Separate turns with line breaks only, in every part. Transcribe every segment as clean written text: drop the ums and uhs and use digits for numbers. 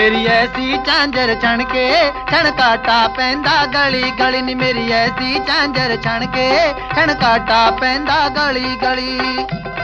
मेरी ऐसी झांझर छण के छणकाटा पैंदा गली गली नी मेरी ऐसी झांझर छण के छणकाटा पैंदा गली गली।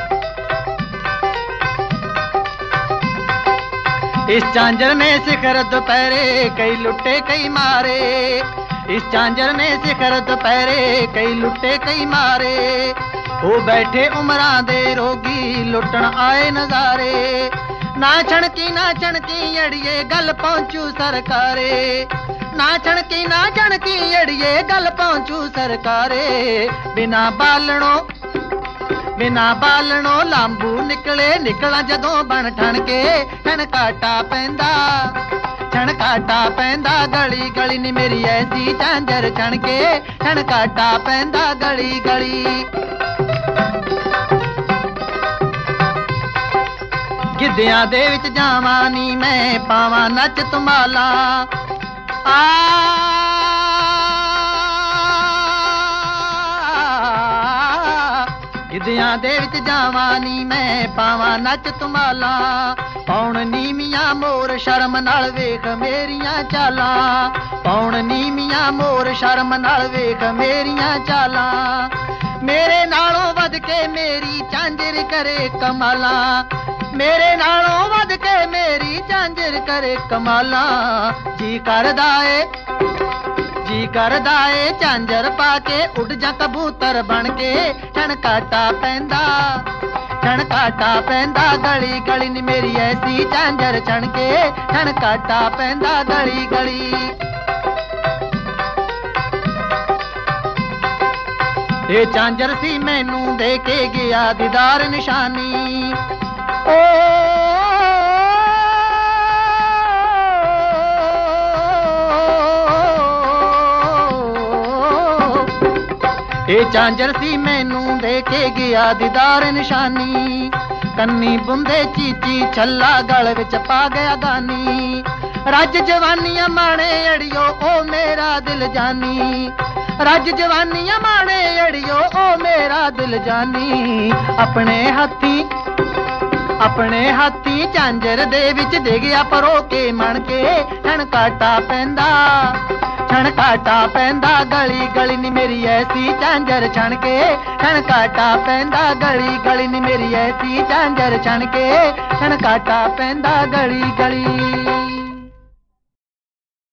इस झांझर ने शिखर दोपहरे कई लुटे कई मारे, इस झांझर ने शिखर दोपहरे कई लुटे कई मारे। हो बैठे उमरां दे रोगी लुटण आए नजारे। ना छणकी अड़िए गल पहुंचू सरकारे, ना छणकी अड़िए गल पहुंचू सरकारे। बिना बालणों लांबू निकला जदों बन ठण के छणकाटा पैंदा गली गली नी मेरी ऐसी झांझर छण के छणकाटा पैंदा गली गली। गिद्धियां दे विच जावां नी मैं पावां नच तुमाला। गिद्धियां दे विच जावां नी मैं पावां नच तुमाला। पौण नीमियां मोर शर्म नाल वेख मेरियां चालां, पौण नीमियां मोर शर्म नाल वेख मेरियां चालां। मेरे नालों वध के मेरी झांझर करे कमाला, मेरे नालों वध के मेरी झांझर करे कमाला। जी करदा ए झांझर पाके उड़ जा कबूतर बन के छणकाटा पैंदा गली गली नी मेरी ऐसी झांझर छण के छणकाटा पैंदा गली गली। ये झांझर सी मैनू दे के गया दीदार निशानी। ओ ये झांझर सी मैनू दे के गया दीदार निशानी। कन्नी बुंदे चीची छल्ला गल विच पा गया गानी। रज जवानियां माणे अड़ियो ओ मेरा दिल जानी, रज जवानियां माणे अड़ियो ओ मेरा दिल जानी। अपने हाथी झांझर दे विच दे गया परो के मण के छणकाटा पैंदा गली गली नी मेरी ऐसी झांझर छण के छणकाटा पैंदा गली गली नी मेरी ऐसी झांझर छण के छणकाटा पैंदा गली गली।